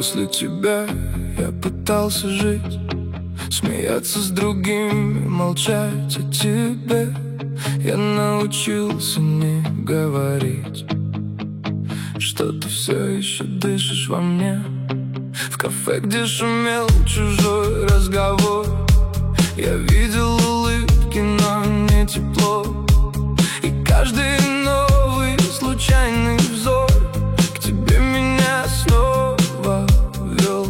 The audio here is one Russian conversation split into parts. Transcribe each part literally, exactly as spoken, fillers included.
После тебя я пытался жить, смеяться с другими, молчать о тебе. Я научился не говорить, что ты все еще дышишь во мне. В кафе, где шумел чужой разговор, я видел улыбки, но не тепло. И каждый новый случайный взор к тебе меня снова вел.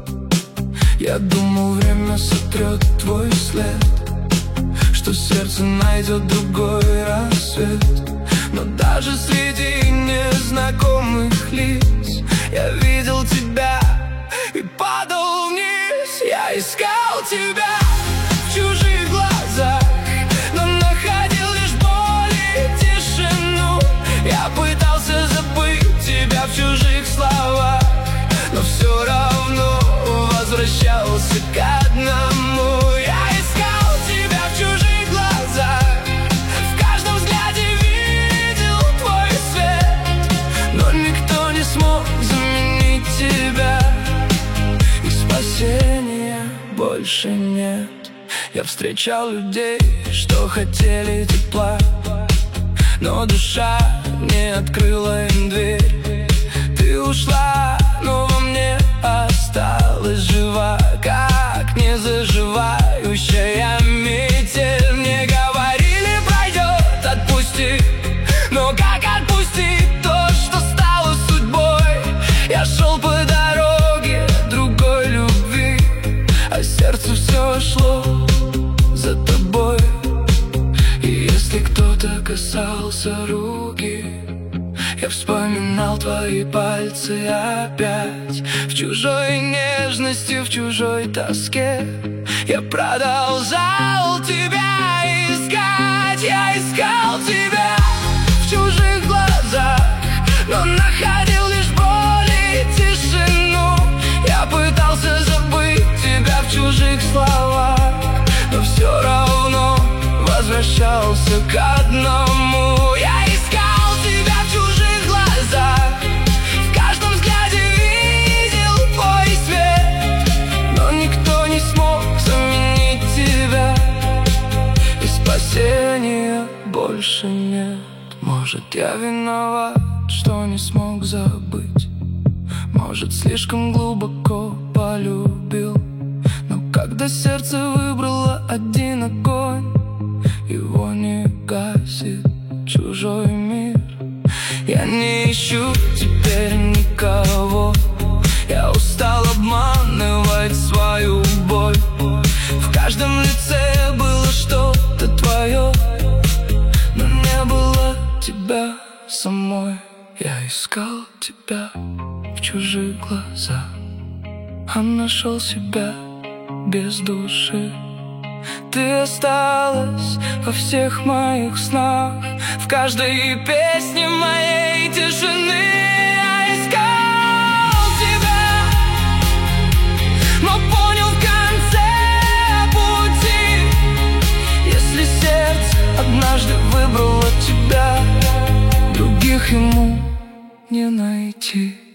Я думал, время сотрет твой след, что сердце найдет другой рассвет. Но даже среди незнакомых лиц я видел тебя и падал вниз. Я искал тебя в чужих глазах, но находил лишь боль и тишину. Я пытался забыть тебя в чужих словах, но все равно возвращался к одному. Я искал тебя в чужих глазах, в каждом взгляде видел твой свет, но никто не смог заменить тебя, и спасения больше нет. Я встречал людей, что хотели тепла, но душа не открыла им дверь. Ты ушла, но во мне осталась жива, как незаживающая метель. Мне говорили, пройдет, отпусти, но как отпустить то, что стало судьбой? Я шел по дороге другой любви, а сердце все шло за тобой. И если кто-то касался руки, я вспоминал твои пальцы опять. В чужой нежности, в чужой тоске я продолжал тебя искать. Я искал тебя в чужих глазах, но находил лишь боль и тишину. Я пытался забыть тебя в чужих словах, но все равно возвращался к одному. Я искал тебя в чужих глазах, в каждом взгляде видел твой свет, но никто не смог заменить тебя, и спасения больше нет. Может, я виноват, что не смог забыть, может, слишком глубоко полюбил. Но когда сердце выбрало один огонь, его не гасит чужой мир. Я не ищу теперь никого, я устал обманывать свою боль. В каждом лице было что-то твое, но не было тебя самой. Я искал тебя в чужих глазах, а нашел себя без души. Ты осталась во всех моих снах, в каждой песне моей тишины. Я искал тебя, но понял в конце пути: если сердце однажды выбрало тебя, других ему не найти.